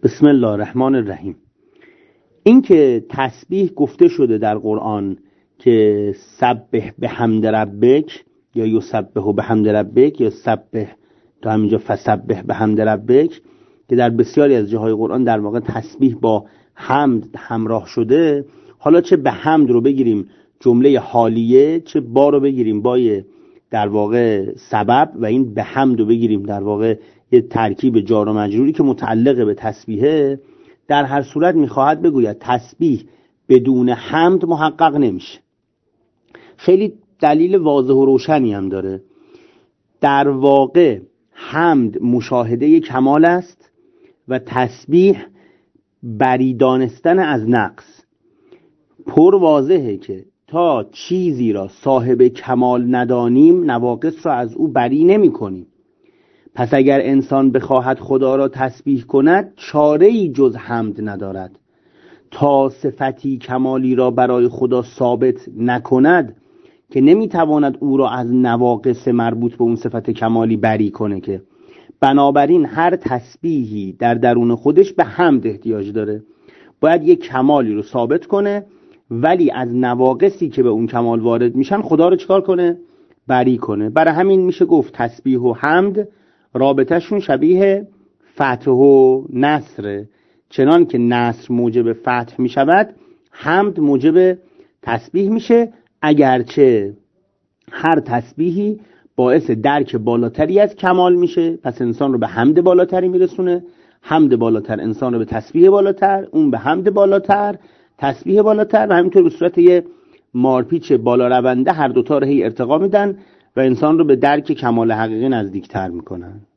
بسم الله الرحمن الرحیم. این که تسبیح گفته شده در قرآن که سبح بحمد ربک یا یسبح بحمد ربک یا سبح تا همینجا فسبح بحمد ربک، که در بسیاری از جاهای قرآن در واقع تسبیح با حمد همراه شده. حالا چه به حمد رو بگیریم جمله حالیه، چه با رو بگیریم با در واقع سبب و این به حمد رو بگیریم در واقع یه ترکیب جار و مجروری که متعلق به تسبیحه، در هر صورت میخواهد بگوید تسبیح بدون حمد محقق نمیشه. خیلی دلیل واضح و روشنی هم داره. در واقع حمد مشاهده کمال است و تسبیح بری دانستن از نقص. پر واضحه که تا چیزی را صاحب کمال ندانیم نواقص را از او بری نمی کنیم. پس اگر انسان بخواهد خدا را تسبیح کند چاره‌ای جز حمد ندارد. تا صفتی کمالی را برای خدا ثابت نکند که نمیتواند او را از نواقص مربوط به اون صفت کمالی بری کنه. که بنابراین هر تسبیحی در درون خودش به حمد احتیاج داره. باید یک کمالی رو ثابت کنه ولی از نواقصی که به اون کمال وارد میشن خدا رو چکار کنه؟ بری کنه. برای همین میشه گفت تسبیح و حمد رابطهشون شبیه فتح و نصره. چنان که نصر موجب فتح میشود حمد موجب تسبیح میشه، اگرچه هر تسبیحی باعث درک بالاتری از کمال میشه. پس انسان رو به حمد بالاتری میرسونه، حمد بالاتر انسان رو به تسبیح بالاتر، اون به حمد بالاتر، تسبیح بالاتر، و همینطور به صورت یه مارپیچ بالا رونده هر دوتا رو هی ارتقا میدن و انسان رو به درک کمال حقیقی نزدیکتر میکنن.